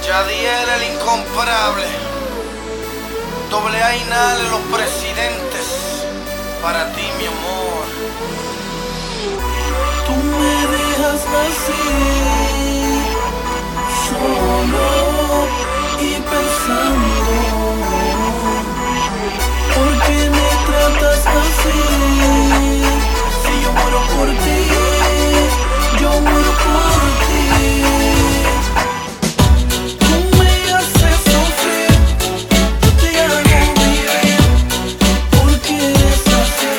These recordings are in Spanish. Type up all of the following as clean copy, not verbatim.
Yadiel el incomparable, Doble A y Nale los presidentes, para ti mi amor. Tú me dejas así, solo y pensando. ¿Por qué me tratas así? Si yo muero por ti, yo muero por ti. Tú me haces sufrir, yo te hago vivir. ¿Por qué eres así?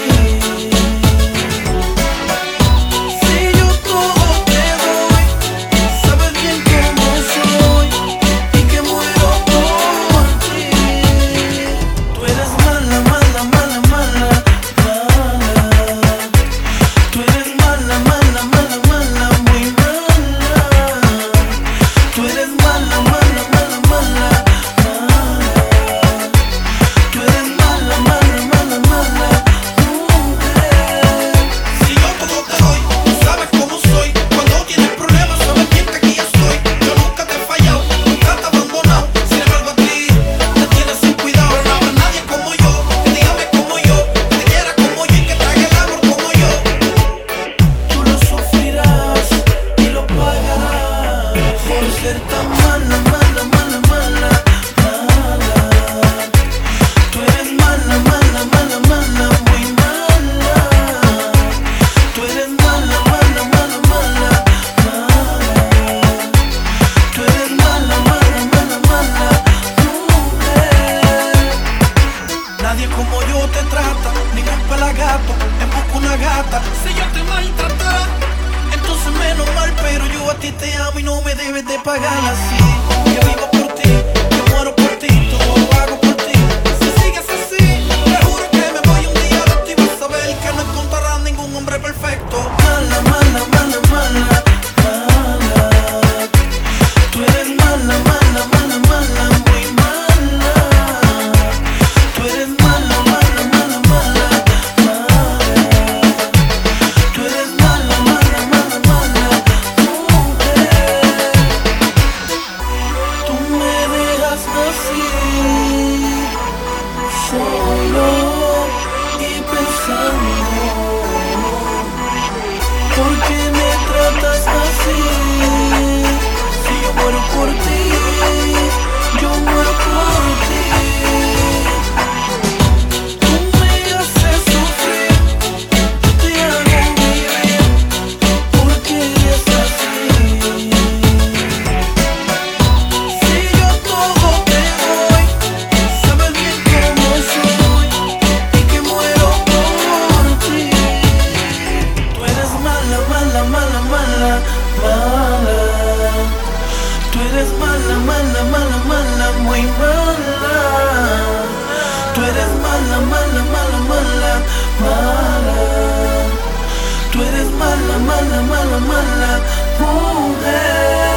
Si yo todo te doy, sabes bien cómo soy y que muero por ti. Tú eres mala, mala, mala, mala, mala. Tú eres mala, mala, mala, mala, muy mala. Tú eres mala, mala, mala, mala, mala. Tú eres mala, mala, mala, mala, mujer. Si yo todo te doy, tú sabes cómo soy. Cuando tienes problemas, sabes bien que aquí yo estoy. Yo nunca te he fallado, nunca te he abandonado. Sin embargo a ti, te tienes sin cuidado. No habrá nadie como yo, que te ame como yo, que te quiera como yo y que te haga el amor como yo. Tú lo sufrirás y lo pagarás por ser tan mala, mala, mala, mala, mala. Tú eres mala, mala, mala, mala, muy mala. Tú eres mala, mala, mala, mala, mala. Tú eres mala, mala, mala, mala, mujer. Nadie como yo te trata, ningún pelagato, en busca una gata. Si yo te maltratara, entonces menos mal, pero yo a ti te amo y no me debes de pagar así. Yo vivo por ti, yo muero por ti, todo lo hago por ti. Si sigues así, te juro que me voy un día de ti. Vas a ver que no encontrarás ningún hombre perfecto. Mala, mala, mala, mala, mala. Tú eres mala, mala, mala, mala, muy mala. Tú eres mala, mala, mala, mala, mala. Tú eres mala, mala, mala, mala, mujer. Tú me dejas así, solo y pensando. ¿Por qué me tratas así? Si yo muero por ti, yo muero por ti. Tú me haces sufrir, yo te hago vivir. ¿Por qué eres así? Si yo todo te doy, sabes bien cómo soy y que muero por ti. Tú eres mala, mala, mala, mala, mala. Tú eres mala, mala, mala, mala, muy mala. Tú eres mala, mala, mala, mala, mala. Tú eres mala, mala, mala, mala, mujer.